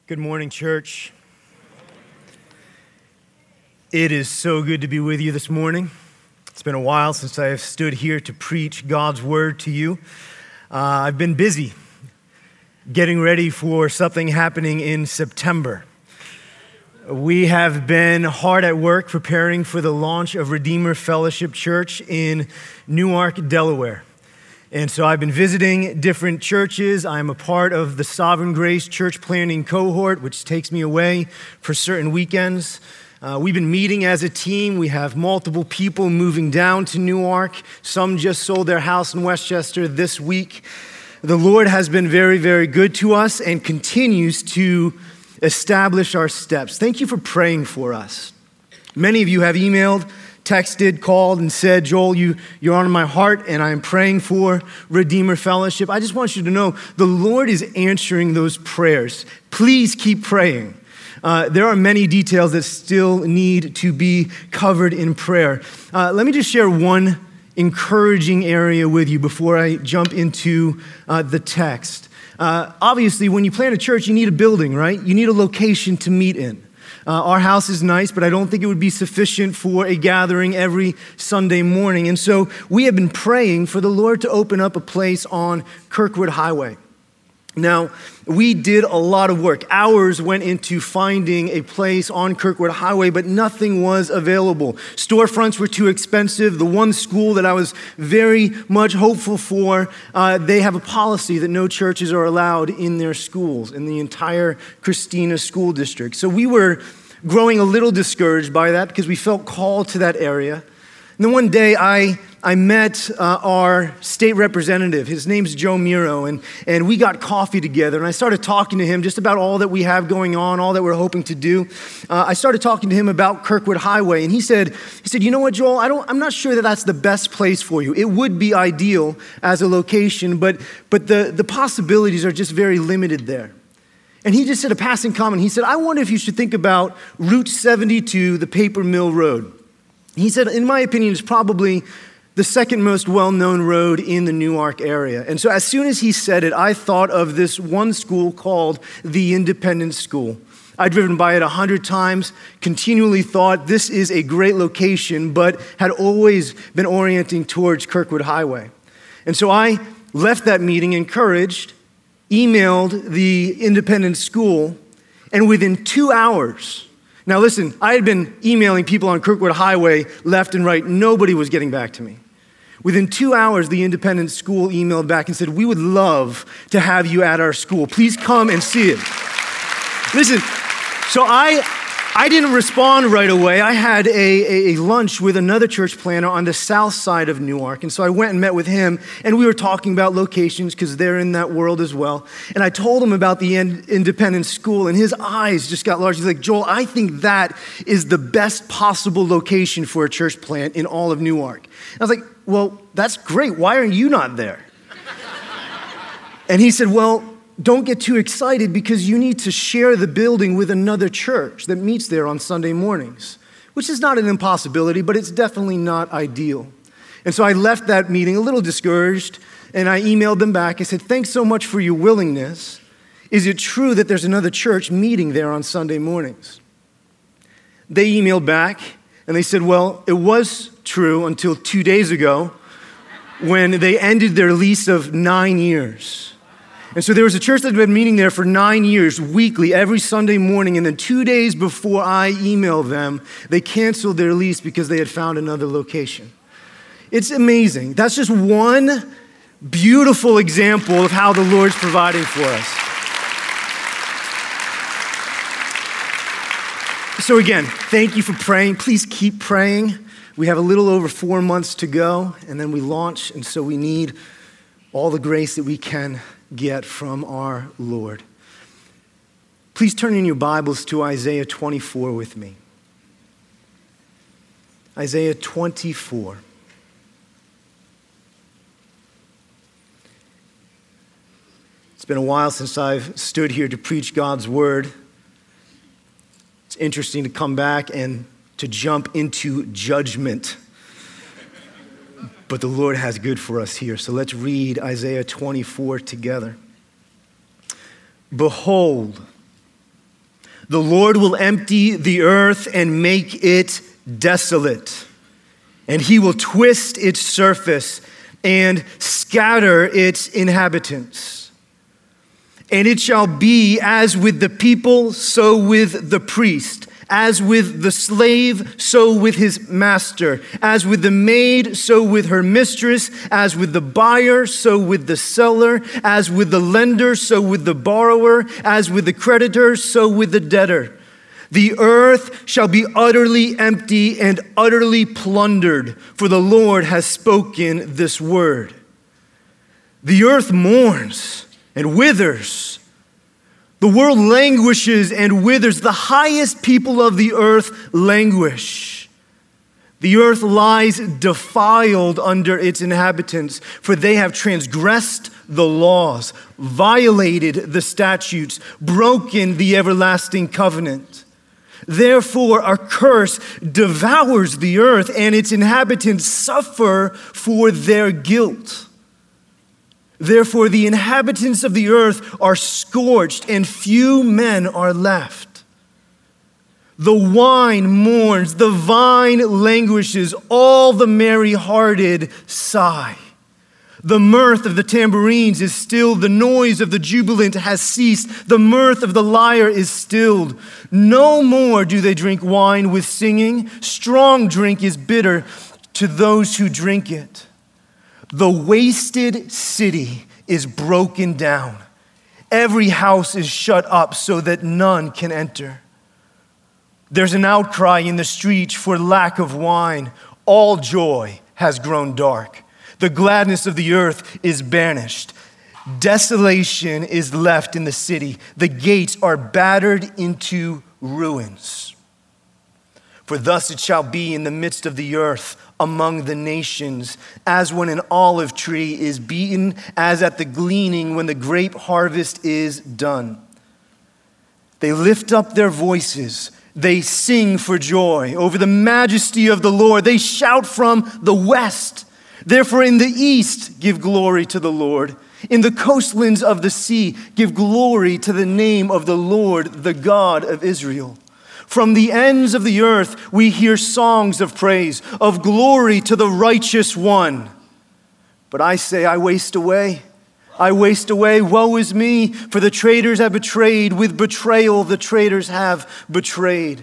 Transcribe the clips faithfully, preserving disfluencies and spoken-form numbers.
Good morning, church. It is so good to be with you this morning. It's been a while since I have stood here to preach God's word to you. Uh, I've been busy getting ready for something happening in September. We have been hard at work preparing for the launch of Redeemer Fellowship Church in Newark, Delaware. And so I've been visiting different churches. I'm a part of the Sovereign Grace Church Planning Cohort, which takes me away for certain weekends. Uh, we've been meeting as a team. We have multiple people moving down to Newark. Some just sold their house in Westchester this week. The Lord has been very, very good to us and continues to establish our steps. Thank you for praying for us. Many of you have emailed, texted, called, and said, Joel, you, you're on my heart, and I'm praying for Redeemer Fellowship. I just want you to know the Lord is answering those prayers. Please keep praying. Uh, there are many details that still need to be covered in prayer. Uh, let me just share one encouraging area with you before I jump into uh, the text. Uh, obviously, when you plant a church, you need a building, right? You need a location to meet in. Uh, our house is nice, but I don't think it would be sufficient for a gathering every Sunday morning. And so we have been praying for the Lord to open up a place on Kirkwood Highway. Now, we did a lot of work. Hours went into finding a place on Kirkwood Highway, but nothing was available. Storefronts were too expensive. The one school that I was very much hopeful for, uh, they have a policy that no churches are allowed in their schools, in the entire Christina school district. So we were growing a little discouraged by that because we felt called to that area. And then one day I I met uh, our state representative. His name's Joe Miro, and, and we got coffee together, and I started talking to him just about all that we have going on, all that we're hoping to do. Uh, I started talking to him about Kirkwood Highway, and he said, he said, you know what, Joel, I don't, I'm not sure that that's the best place for you. It would be ideal as a location, but, but the, the possibilities are just very limited there. And he just said a passing comment. He said, I wonder if you should think about Route seventy-two, the Paper Mill Road. He said, in my opinion, it's probably the second most well-known road in the Newark area. And so as soon as he said it, I thought of this one school called the Independent School. I'd driven by it a hundred times, continually thought this is a great location, but had always been orienting towards Kirkwood Highway. And so I left that meeting encouraged, emailed the Independent School, and within two hours, now listen, I had been emailing people on Kirkwood Highway left and right. Nobody was getting back to me. Within two hours, the Independent School emailed back and said, we would love to have you at our school. Please come and see it. Listen, so I I didn't respond right away. I had a, a, a lunch with another church planner on the south side of Newark. And so I went and met with him, and we were talking about locations because they're in that world as well. And I told him about the Independent School, and his eyes just got large. He's like, Joel, I think that is the best possible location for a church plant in all of Newark. And I was like, well, that's great. Why are you not there? And he said, well, don't get too excited because you need to share the building with another church that meets there on Sunday mornings, which is not an impossibility, but it's definitely not ideal. And so I left that meeting a little discouraged, and I emailed them back. I said, thanks so much for your willingness. Is it true that there's another church meeting there on Sunday mornings? They emailed back, and they said, well, it was true until two days ago when they ended their lease of nine years. And so there was a church that had been meeting there for nine years, weekly, every Sunday morning. And then two days before I emailed them, they canceled their lease because they had found another location. It's amazing. That's just one beautiful example of how the Lord's providing for us. So again, thank you for praying. Please keep praying. We have a little over four months to go, and then we launch. And so we need all the grace that we can get from our Lord. Please turn in your Bibles to Isaiah twenty-four with me. Isaiah twenty-four. It's been a while since I've stood here to preach God's word. It's interesting to come back and to jump into judgment. But the Lord has good for us here. So let's read Isaiah twenty-four together. Behold, The Lord will empty the earth and make it desolate, and he will twist its surface and scatter its inhabitants. And it shall be as with the people, so with the priest, as with the slave, so with his master, as with the maid, so with her mistress, as with the buyer, so with the seller, as with the lender, so with the borrower, as with the creditor, so with the debtor. The earth shall be utterly empty and utterly plundered, for the Lord has spoken this word. The earth mourns and withers. The world languishes and withers. The highest people of the earth languish. The earth lies defiled under its inhabitants, for they have transgressed the laws, violated the statutes, broken the everlasting covenant. Therefore, a curse devours the earth, and its inhabitants suffer for their guilt. Therefore, the inhabitants of the earth are scorched, and few men are left. The wine mourns, the vine languishes, all the merry-hearted sigh. The mirth of the tambourines is stilled, the noise of the jubilant has ceased, the mirth of the lyre is stilled. No more do they drink wine with singing. Strong drink is bitter to those who drink it. The wasted city is broken down. Every house is shut up so that none can enter. There's an outcry in the streets for lack of wine. All joy has grown dark. The gladness of the earth is banished. Desolation is left in the city. The gates are battered into ruins. For thus it shall be in the midst of the earth, among the nations, as when an olive tree is beaten, as at the gleaning when the grape harvest is done. They lift up their voices. They sing for joy over the majesty of the Lord. They shout from the west. Therefore, in the east, give glory to the Lord. In the coastlands of the sea, give glory to the name of the Lord, the God of Israel. From the ends of the earth, we hear songs of praise, of glory to the righteous one. But I say, I waste away. I waste away. Woe is me, for the traitors have betrayed. With betrayal, the traitors have betrayed.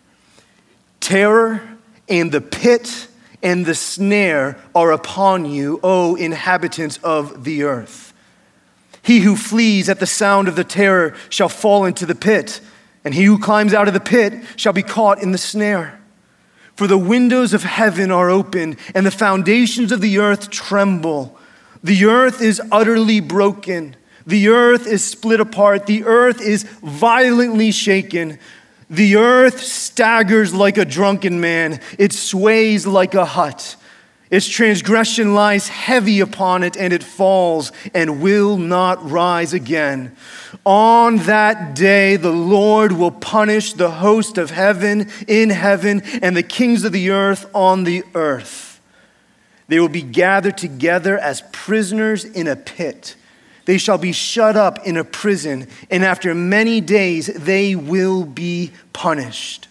Terror and the pit and the snare are upon you, O inhabitants of the earth. He who flees at the sound of the terror shall fall into the pit, and he who climbs out of the pit shall be caught in the snare. For the windows of heaven are open, and the foundations of the earth tremble. The earth is utterly broken. The earth is split apart. The earth is violently shaken. The earth staggers like a drunken man. It sways like a hut. Its transgression lies heavy upon it, and it falls and will not rise again. On that day, the Lord will punish the host of heaven in heaven and the kings of the earth on the earth. They will be gathered together as prisoners in a pit. They shall be shut up in a prison, and after many days they will be punished.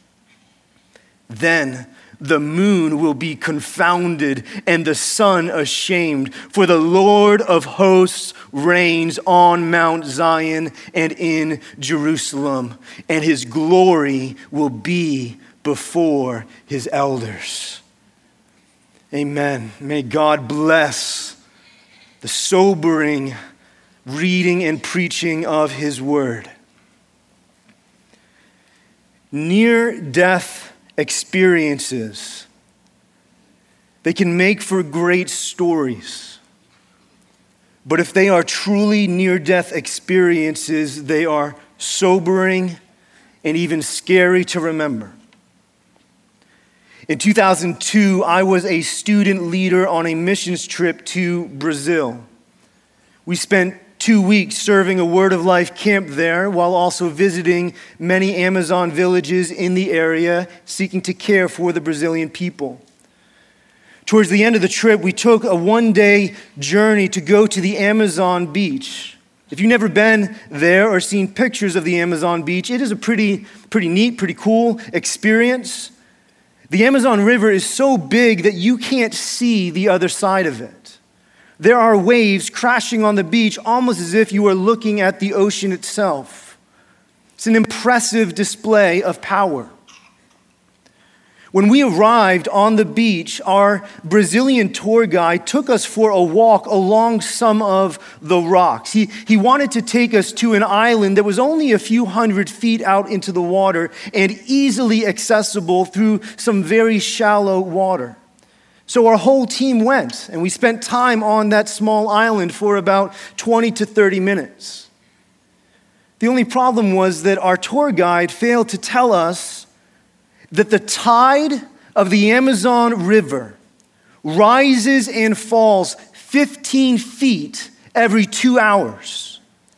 Then the moon will be confounded and the sun ashamed, for the Lord of hosts reigns on Mount Zion and in Jerusalem, and his glory will be before his elders. Amen. May God bless the sobering reading and preaching of his word. Near-death experiences, they can make for great stories. But if they are truly near-death experiences, they are sobering and even scary to remember. In two thousand two, I was a student leader on a missions trip to Brazil. We spent two weeks serving a Word of Life camp there while also visiting many Amazon villages in the area, seeking to care for the Brazilian people. Towards the end of the trip, we took a one-day journey to go to the Amazon beach. If you've never been there or seen pictures of the Amazon beach, it is a pretty, pretty neat, pretty cool experience. The Amazon River is so big that you can't see the other side of it. There are waves crashing on the beach almost as if you are looking at the ocean itself. It's an impressive display of power. When we arrived on the beach, our Brazilian tour guide took us for a walk along some of the rocks. He, he wanted to take us to an island that was only a few hundred feet out into the water and easily accessible through some very shallow water. So our whole team went, and we spent time on that small island for about twenty to thirty minutes. The only problem was that our tour guide failed to tell us that the tide of the Amazon River rises and falls fifteen feet every two hours.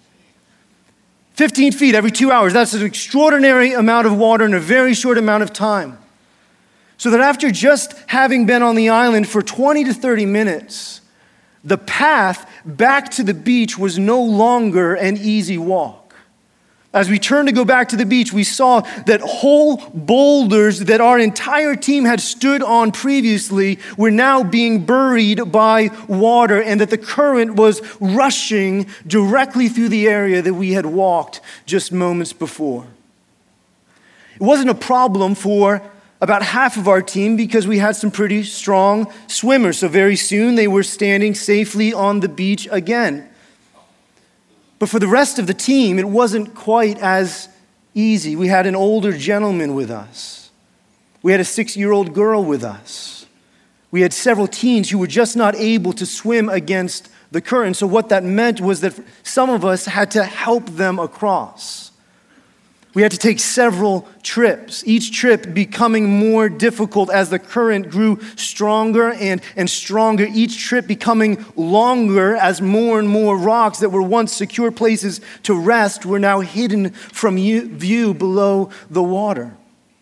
fifteen feet every two hours. That's an extraordinary amount of water in a very short amount of time. So that after just having been on the island for twenty to thirty minutes, the path back to the beach was no longer an easy walk. As we turned to go back to the beach, we saw that whole boulders that our entire team had stood on previously were now being buried by water, and that the current was rushing directly through the area that we had walked just moments before. It wasn't a problem for about half of our team because we had some pretty strong swimmers. So very soon they were standing safely on the beach again. But for the rest of the team, it wasn't quite as easy. We had an older gentleman with us. We had a six-year-old girl with us. We had several teens who were just not able to swim against the current. So what that meant was that some of us had to help them across. We had to take several trips, each trip becoming more difficult as the current grew stronger and, and stronger, each trip becoming longer as more and more rocks that were once secure places to rest were now hidden from view below the water.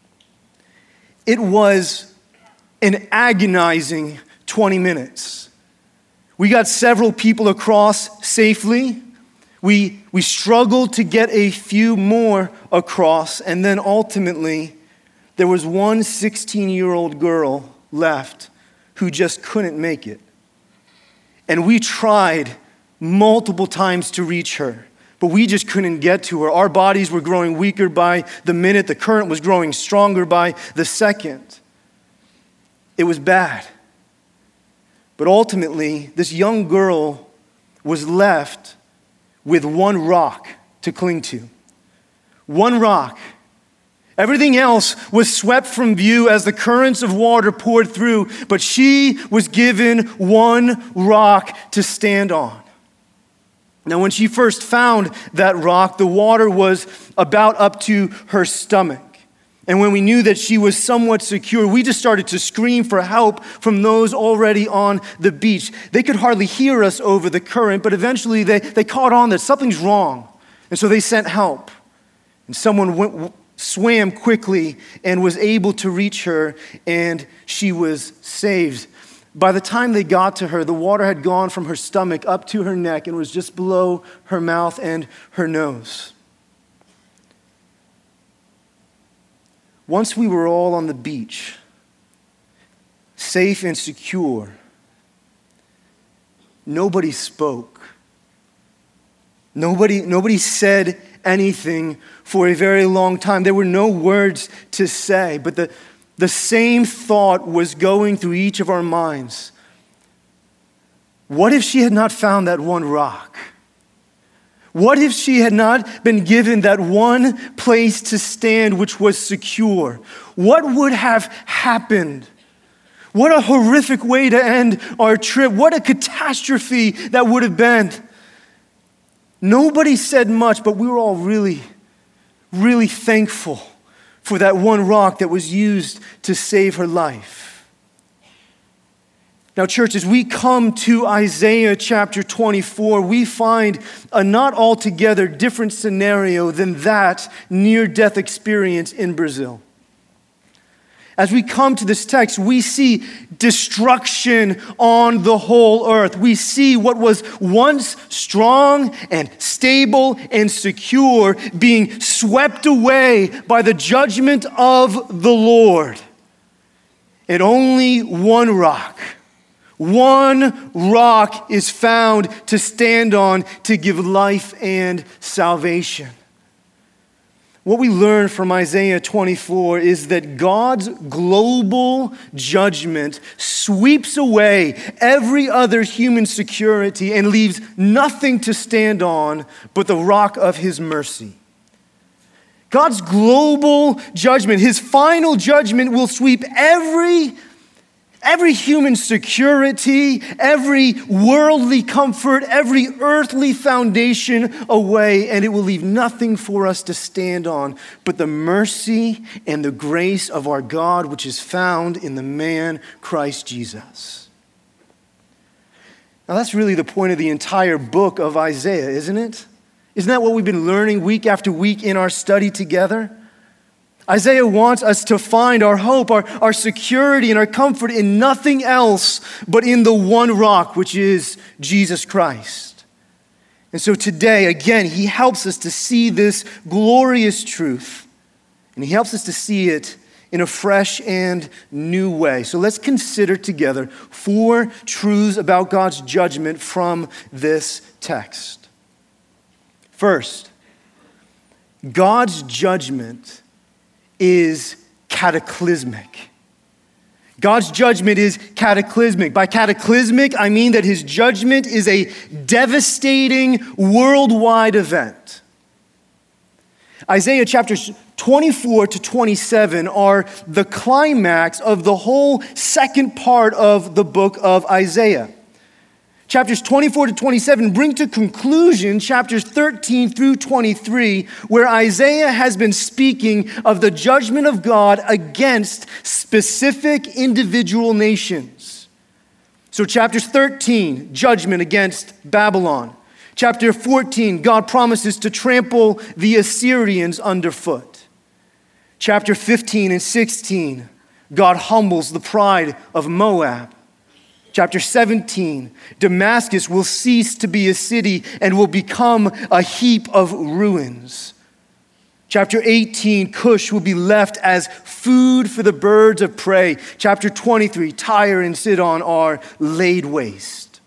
It was an agonizing twenty minutes. We got several people across safely. We, we struggled to get a few more across, and then ultimately, there was one sixteen-year-old girl left who just couldn't make it. And we tried multiple times to reach her, but we just couldn't get to her. Our bodies were growing weaker by the minute. The current was growing stronger by the second. It was bad. But ultimately, this young girl was left with one rock to cling to. One rock. Everything else was swept from view as the currents of water poured through, but she was given one rock to stand on. Now, when she first found that rock, the water was about up to her stomach. And when we knew that she was somewhat secure, we just started to scream for help from those already on the beach. They could hardly hear us over the current, but eventually they, they caught on that something's wrong. And so they sent help. And someone went, swam quickly and was able to reach her, and she was saved. By the time they got to her, the water had gone from her stomach up to her neck and was just below her mouth and her nose. Once we were all on the beach, safe and secure, nobody spoke. Nobody, nobody said anything for a very long time. There were no words to say, but the, the same thought was going through each of our minds. What if she had not found that one rock? What if she had not been given that one place to stand which was secure? What would have happened? What a horrific way to end our trip. What a catastrophe that would have been. Nobody said much, but we were all really, really thankful for that one rock that was used to save her life. Now, church, as we come to Isaiah chapter twenty-four, we find a not altogether different scenario than that near-death experience in Brazil. As we come to this text, we see destruction on the whole earth. We see what was once strong and stable and secure being swept away by the judgment of the Lord. And only one rock, one rock is found to stand on to give life and salvation. What we learn from Isaiah twenty-four is that God's global judgment sweeps away every other human security and leaves nothing to stand on but the rock of his mercy. God's global judgment, his final judgment, will sweep every Every human security, every worldly comfort, every earthly foundation away, and it will leave nothing for us to stand on but the mercy and the grace of our God, which is found in the man Christ Jesus. Now that's really the point of the entire book of Isaiah, isn't it? Isn't that what we've been learning week after week in our study together? Isaiah wants us to find our hope, our, our security, and our comfort in nothing else but in the one rock, which is Jesus Christ. And so today, again, he helps us to see this glorious truth, and he helps us to see it in a fresh and new way. So let's consider together four truths about God's judgment from this text. First, God's judgment is cataclysmic. God's judgment is cataclysmic. By cataclysmic, I mean that his judgment is a devastating worldwide event. Isaiah chapters twenty-four to twenty-seven are the climax of the whole second part of the book of Isaiah. Chapters twenty-four to twenty-seven bring to conclusion chapters thirteen through twenty-three, where Isaiah has been speaking of the judgment of God against specific individual nations. So chapters thirteen, judgment against Babylon. Chapter fourteen, God promises to trample the Assyrians underfoot. Chapter fifteen and sixteen, God humbles the pride of Moab. Chapter seventeen, Damascus will cease to be a city and will become a heap of ruins. Chapter eighteen, Cush will be left as food for the birds of prey. Chapter twenty-three, Tyre and Sidon are laid waste.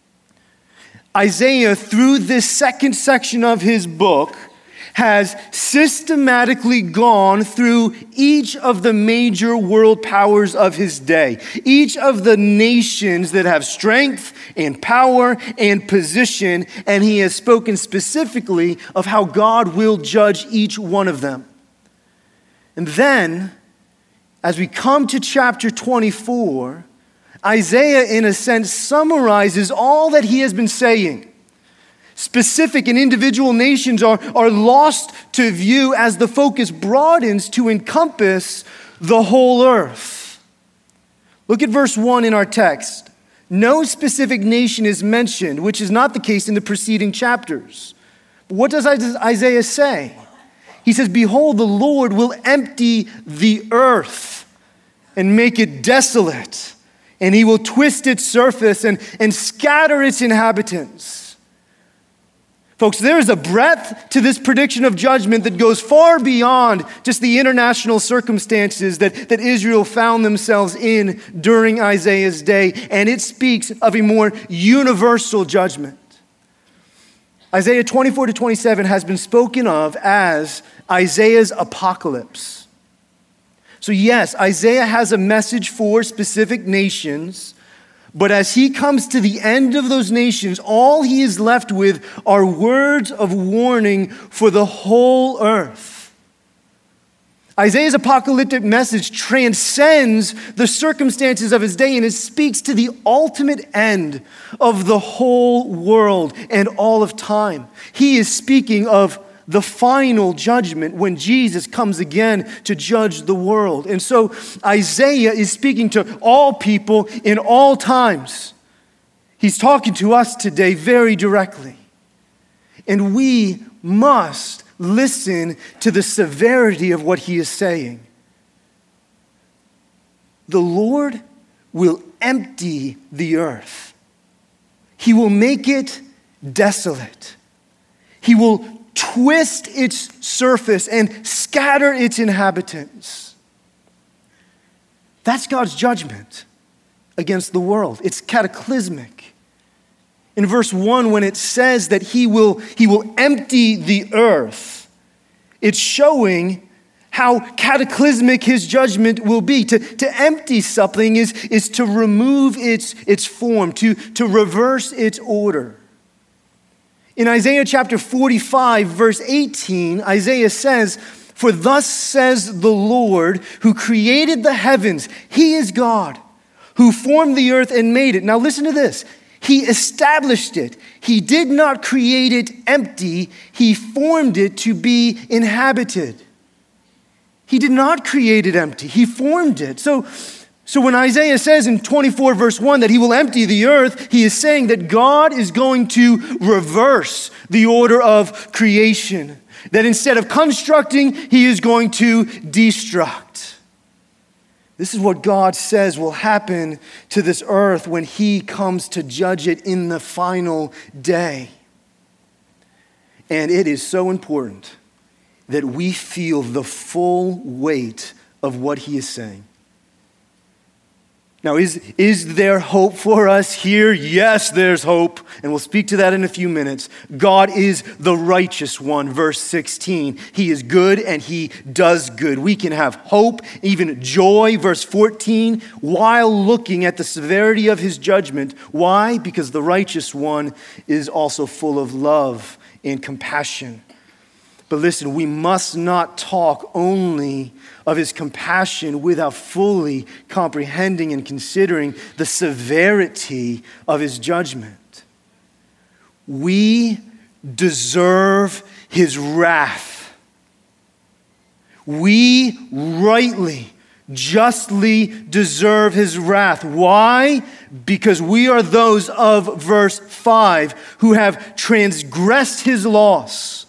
Isaiah, through this second section of his book, has systematically gone through each of the major world powers of his day, each of the nations that have strength and power and position, and he has spoken specifically of how God will judge each one of them. And then, as we come to chapter twenty-four, Isaiah, in a sense, summarizes all that he has been saying. Specific and individual nations are, are lost to view as the focus broadens to encompass the whole earth. Look at verse one in our text. No specific nation is mentioned, which is not the case in the preceding chapters. But what does Isaiah say? He says, "Behold, the Lord will empty the earth and make it desolate, and he will twist its surface and, and scatter its inhabitants." Folks, there is a breadth to this prediction of judgment that goes far beyond just the international circumstances that, that Israel found themselves in during Isaiah's day, and it speaks of a more universal judgment. Isaiah twenty-four to twenty-seven has been spoken of as Isaiah's apocalypse. So yes, Isaiah has a message for specific nations, but as he comes to the end of those nations, all he is left with are words of warning for the whole earth. Isaiah's apocalyptic message transcends the circumstances of his day, and it speaks to the ultimate end of the whole world and all of time. He is speaking of the final judgment when Jesus comes again to judge the world. And so Isaiah is speaking to all people in all times. He's talking to us today very directly. And we must listen to the severity of what he is saying. the Lord will empty the earth. He will make it desolate. He will twist its surface and scatter its inhabitants. That's God's judgment against the world. It's cataclysmic. In verse one, when it says that he will, he will empty the earth, it's showing how cataclysmic his judgment will be. To, to empty something is, is to remove its, its form, to, to reverse its order. In Isaiah chapter forty-five, verse eighteen, Isaiah says, "For thus says the Lord, who created the heavens, he is God, who formed the earth and made it." Now listen to this. He established it. He did not create it empty. He formed it to be inhabited. He did not create it empty. He formed it. So, so when Isaiah says in twenty-four verse one that he will empty the earth, he is saying that God is going to reverse the order of creation. That instead of constructing, he is going to destruct. This is what God says will happen to this earth when he comes to judge it in the final day. And it is so important that we feel the full weight of what he is saying. Now, is, is there hope for us here? Yes, there's hope. And we'll speak to that in a few minutes. God is the righteous one, verse sixteen. He is good and he does good. We can have hope, even joy, verse fourteen, while looking at the severity of his judgment. Why? Because the righteous one is also full of love and compassion. But listen, we must not talk only of his compassion without fully comprehending and considering the severity of his judgment. We deserve his wrath. We rightly, justly deserve his wrath. Why? Because we are those of verse five who have transgressed his laws.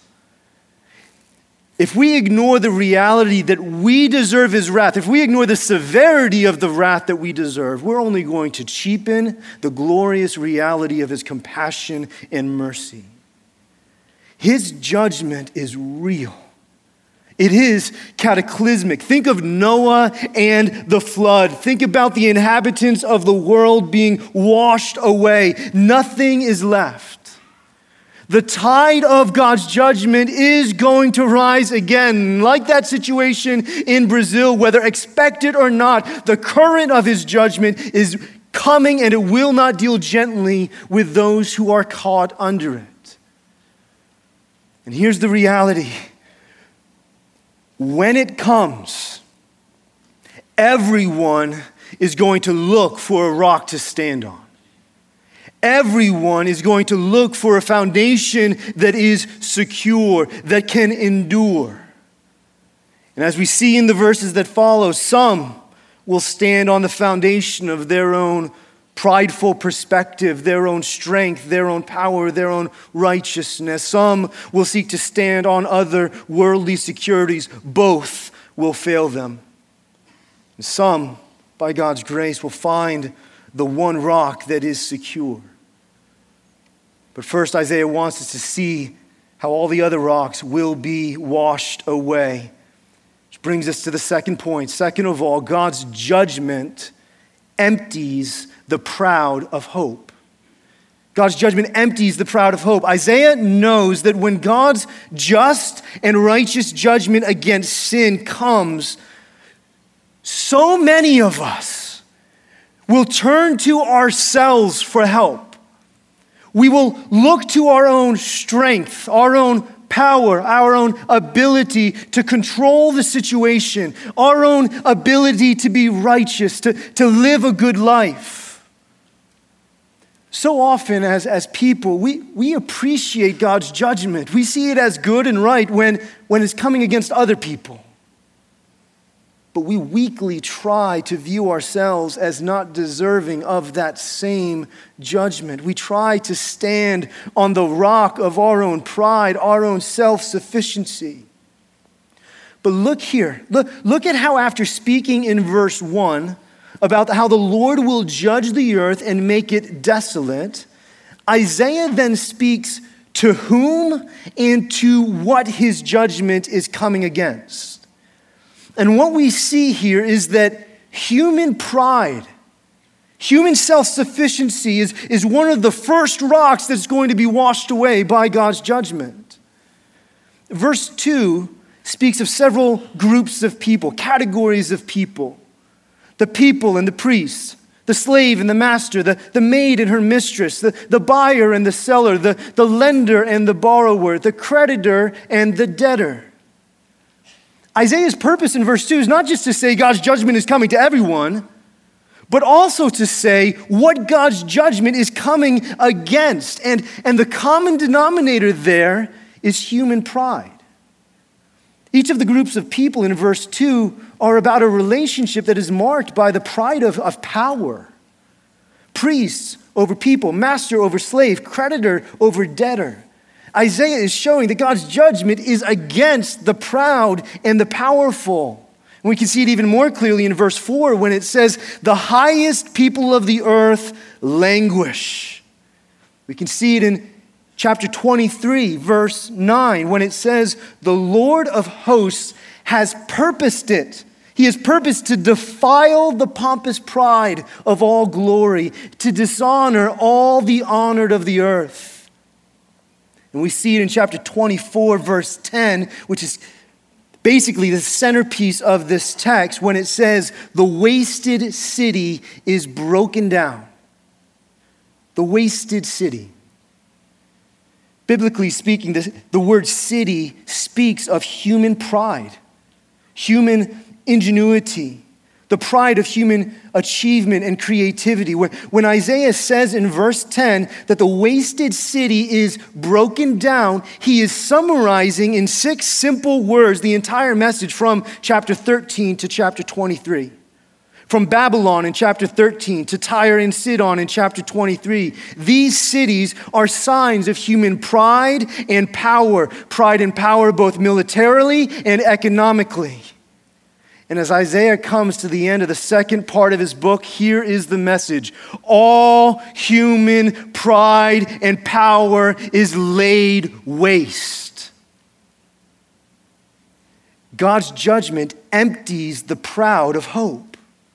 If we ignore the reality that we deserve his wrath, if we ignore the severity of the wrath that we deserve, we're only going to cheapen the glorious reality of his compassion and mercy. His judgment is real. It is cataclysmic. Think of Noah and the flood. Think about the inhabitants of the world being washed away. Nothing is left. The tide of God's judgment is going to rise again. Like that situation in Brazil, whether expected or not, the current of his judgment is coming, and it will not deal gently with those who are caught under it. And here's the reality. When it comes, everyone is going to look for a rock to stand on. Everyone is going to look for a foundation that is secure, that can endure. And as we see in the verses that follow, some will stand on the foundation of their own prideful perspective, their own strength, their own power, their own righteousness. Some will seek to stand on other worldly securities. Both will fail them. And some, by God's grace, will find the one rock that is secure. But first, Isaiah wants us to see how all the other rocks will be washed away. Which brings us to the second point. Second of all, God's judgment empties the proud of hope. God's judgment empties the proud of hope. Isaiah knows that when God's just and righteous judgment against sin comes, so many of us will turn to ourselves for help. We will look to our own strength, our own power, our own ability to control the situation, our own ability to be righteous, to, to live a good life. So often as, as people, we, we appreciate God's judgment. We see it as good and right when, when it's coming against other people. But we weakly try to view ourselves as not deserving of that same judgment. We try to stand on the rock of our own pride, our own self-sufficiency. But look here. Look, look at how after speaking in verse one about how the Lord will judge the earth and make it desolate, Isaiah then speaks to whom and to what his judgment is coming against. And what we see here is that human pride, human self-sufficiency is, is one of the first rocks that's going to be washed away by God's judgment. Verse two speaks of several groups of people, categories of people. The people and the priests, the slave and the master, the, the maid and her mistress, the, the buyer and the seller, the, the lender and the borrower, the creditor and the debtor. Isaiah's purpose in verse two is not just to say God's judgment is coming to everyone, but also to say what God's judgment is coming against. And, and the common denominator there is human pride. Each of the groups of people in verse two are about a relationship that is marked by the pride of, of power. Priests over people, master over slave, creditor over debtor. Isaiah is showing that God's judgment is against the proud and the powerful. And we can see it even more clearly in verse four when it says, the highest people of the earth languish. We can see it in chapter twenty-three, verse nine, when it says, the Lord of hosts has purposed it. He has purposed to defile the pompous pride of all glory, to dishonor all the honored of the earth. And we see it in chapter twenty-four, verse ten, which is basically the centerpiece of this text, when it says, the wasted city is broken down. The wasted city. Biblically speaking, the, the word city speaks of human pride, human ingenuity, the pride of human achievement and creativity. When, when Isaiah says in verse ten that the wasted city is broken down, he is summarizing in six simple words the entire message from chapter thirteen to chapter twenty-three. From Babylon in chapter thirteen to Tyre and Sidon in chapter twenty-three. These cities are signs of human pride and power. Pride and power both militarily and economically. And as Isaiah comes to the end of the second part of his book, here is the message. All human pride and power is laid waste. God's judgment empties the proud of hope.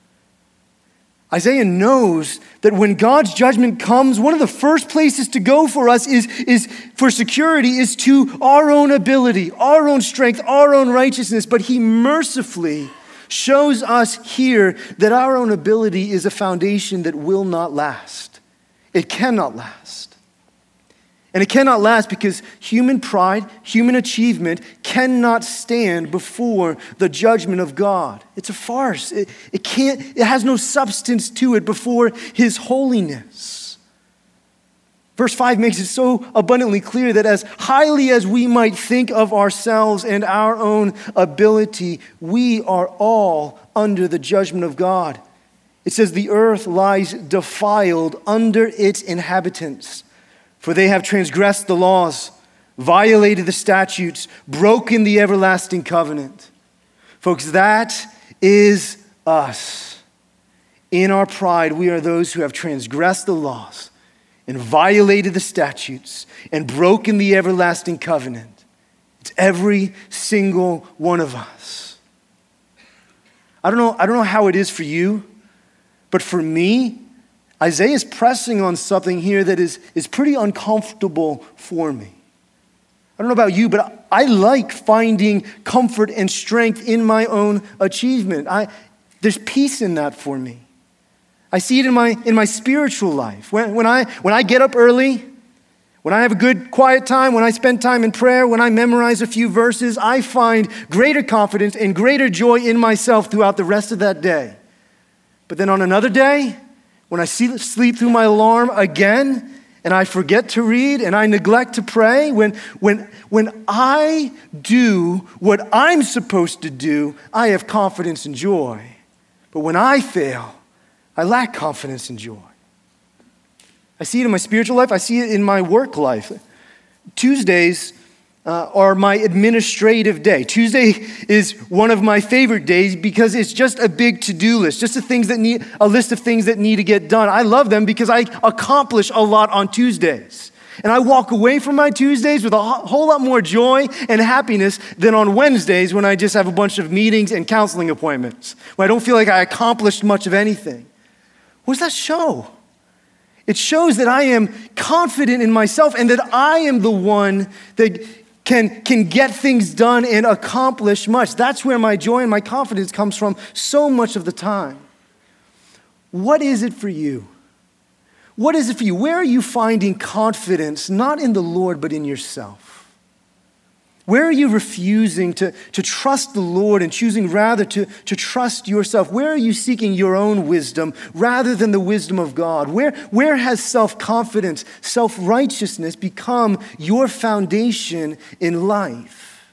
Isaiah knows that when God's judgment comes, one of the first places to go for us is, is for security is to our own ability, our own strength, our own righteousness. But he mercifully shows us here that our own ability is a foundation that will not last. It cannot last. And it cannot last because human pride, human achievement cannot stand before the judgment of God. It's a farce. It, it can't, it has no substance to it before his holiness. Verse five makes it so abundantly clear that as highly as we might think of ourselves and our own ability, we are all under the judgment of God. It says the earth lies defiled under its inhabitants, for they have transgressed the laws, violated the statutes, broken the everlasting covenant. Folks, that is us. In our pride, we are those who have transgressed the laws and violated the statutes and broken the everlasting covenant. It's every single one of us. I don't know, I don't know how it is for you, but for me, Isaiah is pressing on something here that is, is pretty uncomfortable for me. I don't know about you, but I like finding comfort and strength in my own achievement. I, there's peace in that for me. I see it in my in my spiritual life. When, when, I, when I get up early, when I have a good quiet time, when I spend time in prayer, when I memorize a few verses, I find greater confidence and greater joy in myself throughout the rest of that day. But then on another day, when I see, sleep through my alarm again, and I forget to read, and I neglect to pray, when, when, when I do what I'm supposed to do, I have confidence and joy. But when I fail, I lack confidence and joy. I see it in my spiritual life. I see it in my work life. Tuesdays uh, are my administrative day. Tuesday is one of my favorite days because it's just a big to-do list, just a things that need a list of things that need to get done. I love them because I accomplish a lot on Tuesdays. And I walk away from my Tuesdays with a whole lot more joy and happiness than on Wednesdays when I just have a bunch of meetings and counseling appointments, when I don't feel like I accomplished much of anything. What does that show? It shows that I am confident in myself and that I am the one that can, can get things done and accomplish much. That's where my joy and my confidence comes from so much of the time. What is it for you? What is it for you? Where are you finding confidence, not in the Lord, but in yourself? Where are you refusing to, to trust the Lord and choosing rather to, to trust yourself? Where are you seeking your own wisdom rather than the wisdom of God? Where, where has self-confidence, self-righteousness become your foundation in life?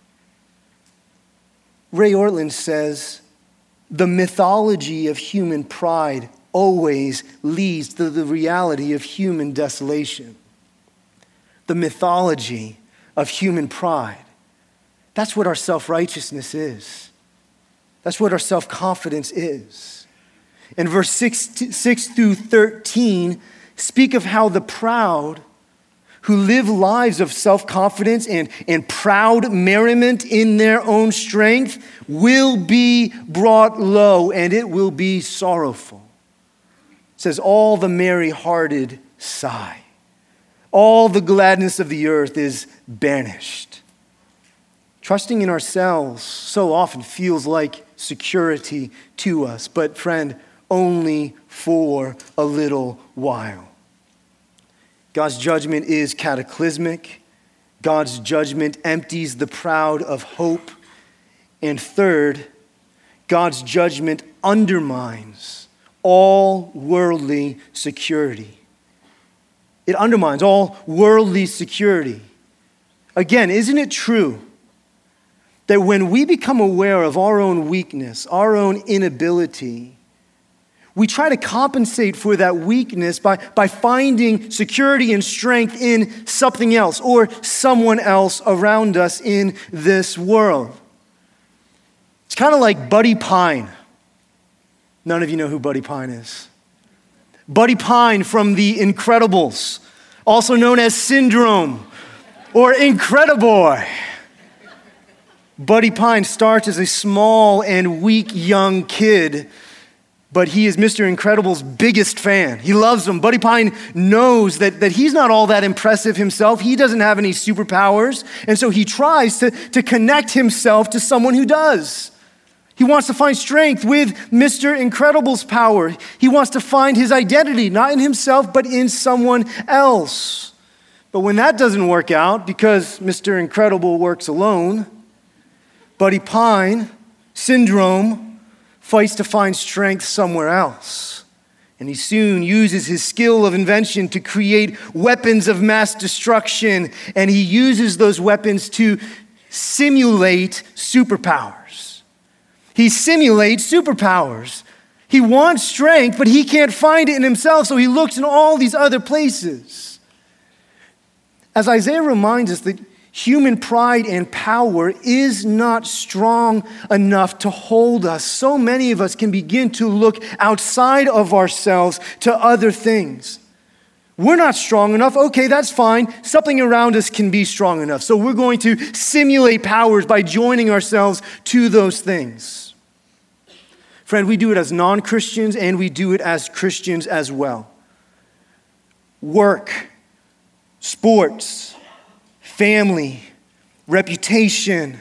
Ray Ortlund says, the mythology of human pride always leads to the reality of human desolation. The mythology of human pride. That's what our self-righteousness is. That's what our self-confidence is. In verse six, six through thirteen, speak of how the proud who live lives of self-confidence and, and proud merriment in their own strength will be brought low, and it will be sorrowful. It says, all the merry-hearted sigh. All the gladness of the earth is banished. Trusting in ourselves so often feels like security to us, but friend, only for a little while. God's judgment is cataclysmic. God's judgment empties the proud of hope. And third, God's judgment undermines all worldly security. It undermines all worldly security. Again, isn't it true that when we become aware of our own weakness, our own inability, we try to compensate for that weakness by, by finding security and strength in something else or someone else around us in this world? It's kind of like Buddy Pine. None of you know who Buddy Pine is. Buddy Pine from The Incredibles, also known as Syndrome or Incrediboy. Buddy Pine starts as a small and weak young kid, but he is Mister Incredible's biggest fan. He loves him. Buddy Pine knows that, that he's not all that impressive himself. He doesn't have any superpowers, and so he tries to, to connect himself to someone who does. He wants to find strength with Mister Incredible's power. He wants to find his identity, not in himself, but in someone else. But when that doesn't work out, because Mister Incredible works alone, Buddy Pine, Syndrome, fights to find strength somewhere else. And he soon uses his skill of invention to create weapons of mass destruction, and he uses those weapons to simulate superpowers. He simulates superpowers. He wants strength, but he can't find it in himself, so he looks in all these other places. As Isaiah reminds us that human pride and power is not strong enough to hold us. So many of us can begin to look outside of ourselves to other things. We're not strong enough. Okay, that's fine. Something around us can be strong enough. So we're going to simulate powers by joining ourselves to those things. Friend, we do it as non-Christians and we do it as Christians as well. Work, sports, family, reputation,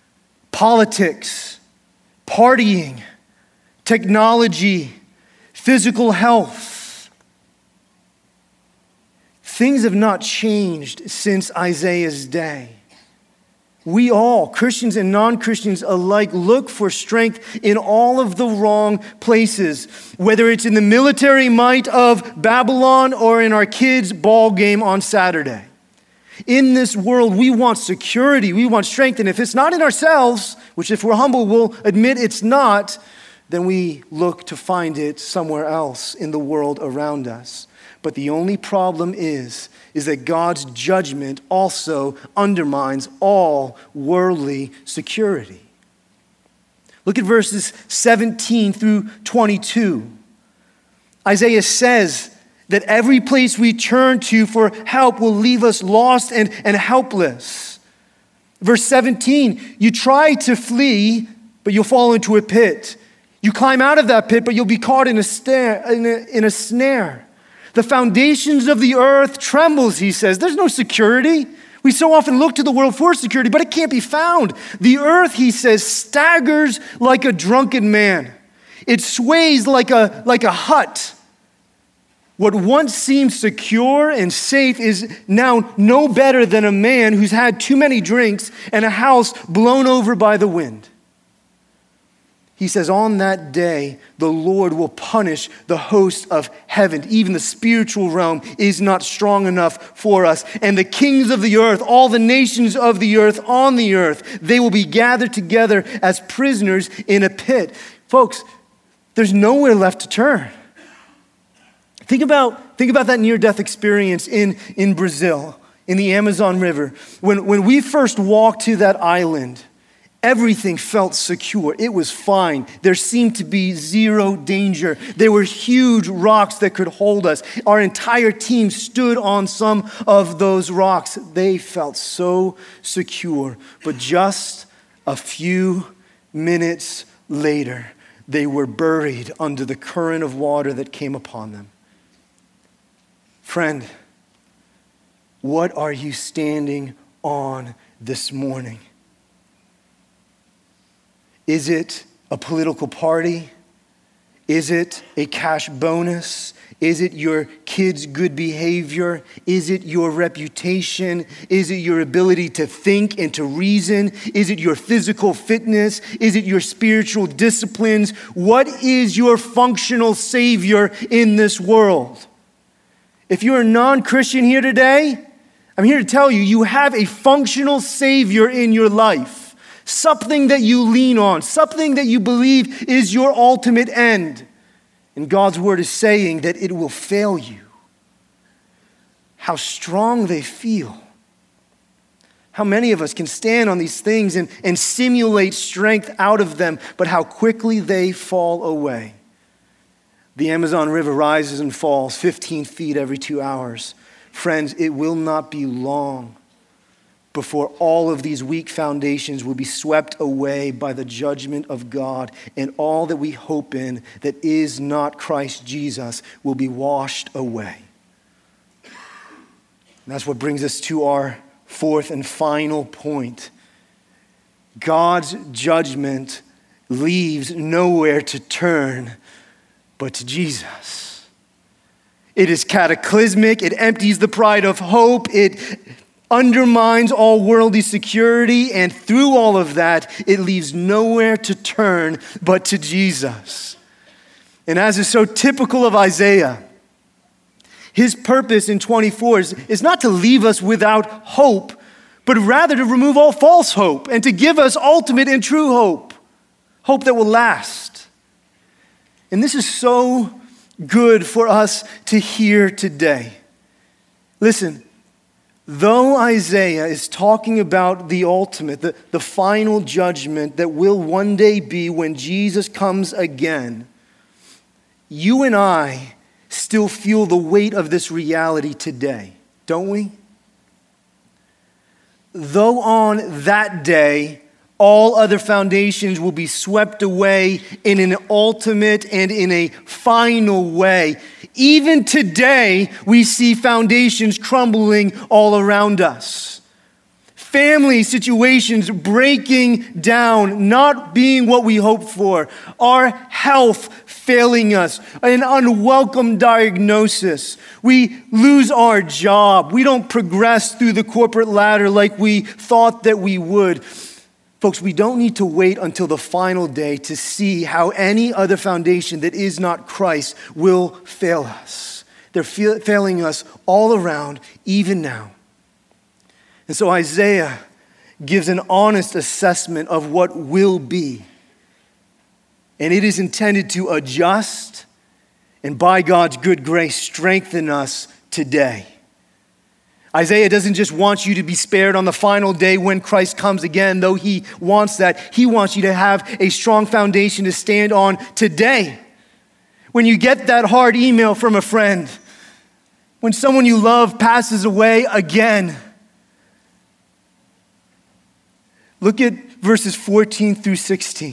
politics, partying, technology, physical health. Things have not changed since Isaiah's day. We all, Christians and non-Christians alike, look for strength in all of the wrong places, whether it's in the military might of Babylon or in our kids' ball game on Saturday. In this world, we want security, we want strength, and if it's not in ourselves, which if we're humble, we'll admit it's not, then we look to find it somewhere else in the world around us. But the only problem is, is that God's judgment also undermines all worldly security. Look at verses seventeen through twenty-two. Isaiah says that every place we turn to for help will leave us lost and, and helpless. Verse seventeen, you try to flee, but you'll fall into a pit. You climb out of that pit, but you'll be caught in a, snare, in a, in a snare. The foundations of the earth trembles, he says. There's no security. We so often look to the world for security, but it can't be found. The earth, he says, staggers like a drunken man. It sways like a, like a hut. What once seemed secure and safe is now no better than a man who's had too many drinks and a house blown over by the wind. He says, on that day, the Lord will punish the host of heaven. Even the spiritual realm is not strong enough for us. And the kings of the earth, all the nations of the earth on the earth, they will be gathered together as prisoners in a pit. Folks, there's nowhere left to turn. Think about, think about that near-death experience in, in Brazil, in the Amazon River. When, when we first walked to that island, everything felt secure. It was fine. There seemed to be zero danger. There were huge rocks that could hold us. Our entire team stood on some of those rocks. They felt so secure. But just a few minutes later, they were buried under the current of water that came upon them. Friend, what are you standing on this morning? Is it a political party? Is it a cash bonus? Is it your kids' good behavior? Is it your reputation? Is it your ability to think and to reason? Is it your physical fitness? Is it your spiritual disciplines? What is your functional savior in this world? If you're a non-Christian here today, I'm here to tell you, you have a functional savior in your life. Something that you lean on, something that you believe is your ultimate end. And God's word is saying that it will fail you. How strong they feel. How many of us can stand on these things and, and simulate strength out of them, but how quickly they fall away. The Amazon River rises and falls fifteen feet every two hours. Friends, it will not be long before all of these weak foundations will be swept away by the judgment of God, and all that we hope in that is not Christ Jesus will be washed away. And that's what brings us to our fourth and final point. God's judgment leaves nowhere to turn but to Jesus. It is cataclysmic. It empties the pride of hope. It undermines all worldly security, and through all of that, it leaves nowhere to turn but to Jesus. And as is so typical of Isaiah, his purpose in twenty-four is, is not to leave us without hope, but rather to remove all false hope and to give us ultimate and true hope, hope that will last. And this is so good for us to hear today. Listen, though Isaiah is talking about the ultimate, the, the final judgment that will one day be when Jesus comes again, you and I still feel the weight of this reality today, don't we? Though on that day, all other foundations will be swept away in an ultimate and in a final way. Even today, we see foundations crumbling all around us. Family situations breaking down, not being what we hoped for. Our health failing us, an unwelcome diagnosis. We lose our job. We don't progress through the corporate ladder like we thought that we would. Folks, we don't need to wait until the final day to see how any other foundation that is not Christ will fail us. They're fa- failing us all around, even now. And so Isaiah gives an honest assessment of what will be. And it is intended to adjust and by God's good grace, strengthen us today. Isaiah doesn't just want you to be spared on the final day when Christ comes again, though he wants that. He wants you to have a strong foundation to stand on today. When you get that hard email from a friend, when someone you love passes away again, look at verses fourteen through sixteen.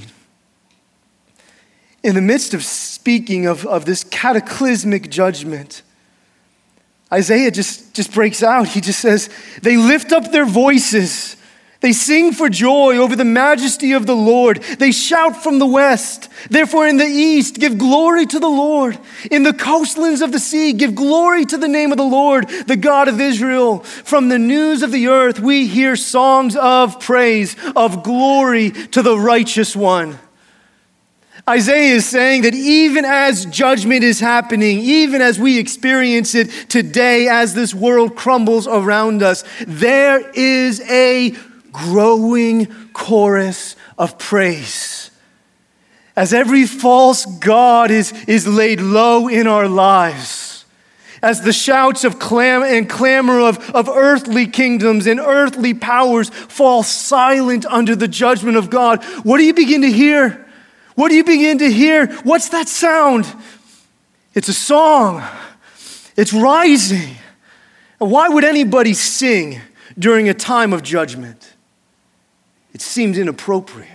In the midst of speaking of, of this cataclysmic judgment, Isaiah just, just breaks out. He just says, they lift up their voices. They sing for joy over the majesty of the Lord. They shout from the west. Therefore, in the east, give glory to the Lord. In the coastlands of the sea, give glory to the name of the Lord, the God of Israel. From the news of the earth, we hear songs of praise, of glory to the righteous one. Isaiah is saying that even as judgment is happening, even as we experience it today, as this world crumbles around us, there is a growing chorus of praise. As every false god is, is laid low in our lives, as the shouts of clam and clamor of, of earthly kingdoms and earthly powers fall silent under the judgment of God, what do you begin to hear? What do you begin to hear? What's that sound? It's a song. It's rising. And why would anybody sing during a time of judgment? It seems inappropriate.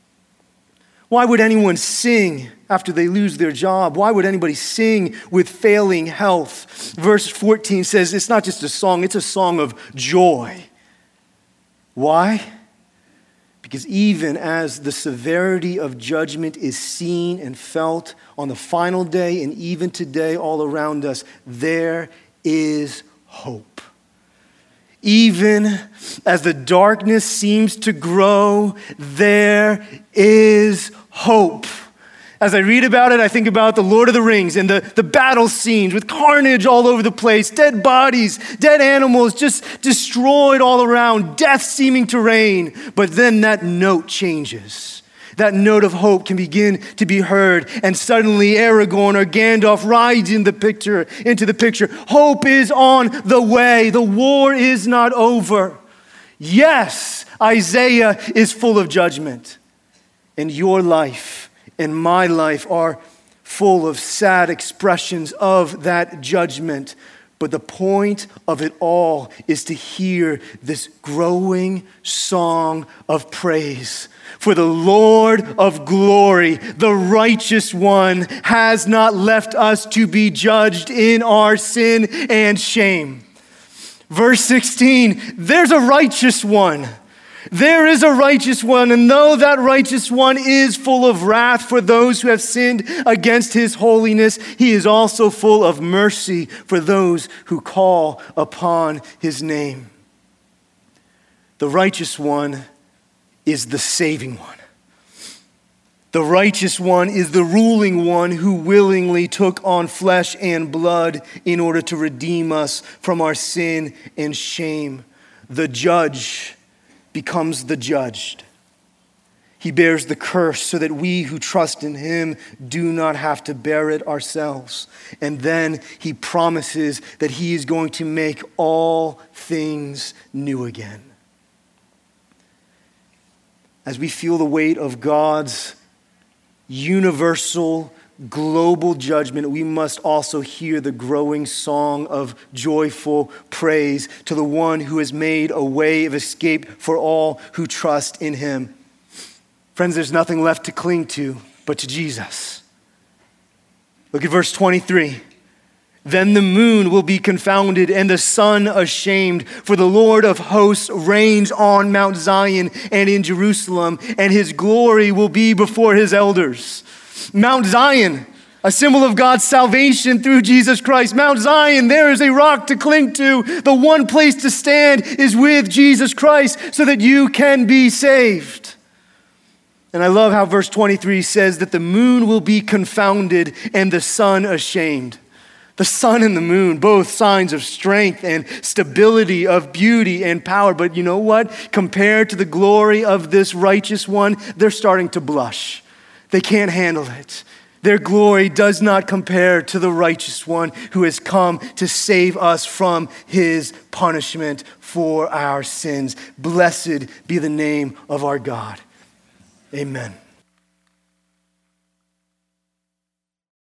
Why would anyone sing after they lose their job? Why would anybody sing with failing health? Verse fourteen says it's not just a song, it's a song of joy. Why? Because even as the severity of judgment is seen and felt on the final day and even today all around us, there is hope. Even as the darkness seems to grow, there is hope. As I read about it, I think about the Lord of the Rings and the, the battle scenes with carnage all over the place, dead bodies, dead animals just destroyed all around, death seeming to reign. But then that note changes. That note of hope can begin to be heard, and suddenly Aragorn or Gandalf rides in the picture, into the picture. Hope is on the way. The war is not over. Yes, Isaiah is full of judgment, and your life and my life are full of sad expressions of that judgment. But the point of it all is to hear this growing song of praise. For the Lord of glory, the righteous one, has not left us to be judged in our sin and shame. Verse sixteen, there's a righteous one. There is a righteous one, and though that righteous one is full of wrath for those who have sinned against his holiness, he is also full of mercy for those who call upon his name. The righteous one is the saving one. The righteous one is the ruling one who willingly took on flesh and blood in order to redeem us from our sin and shame. The judge becomes the judged. He bears the curse so that we who trust in him do not have to bear it ourselves. And then he promises that he is going to make all things new again. As we feel the weight of God's universal, global judgment, we must also hear the growing song of joyful praise to the one who has made a way of escape for all who trust in him. Friends, there's nothing left to cling to but to Jesus. Look at verse twenty-three. Then the moon will be confounded and the sun ashamed, for the Lord of hosts reigns on Mount Zion and in Jerusalem, and his glory will be before his elders. Mount Zion, a symbol of God's salvation through Jesus Christ. Mount Zion, there is a rock to cling to. The one place to stand is with Jesus Christ so that you can be saved. And I love how verse twenty-three says that the moon will be confounded and the sun ashamed. The sun and the moon, both signs of strength and stability, of beauty and power. But you know what? Compared to the glory of this righteous one, they're starting to blush. They can't handle it. Their glory does not compare to the righteous one who has come to save us from his punishment for our sins. Blessed be the name of our God. Amen.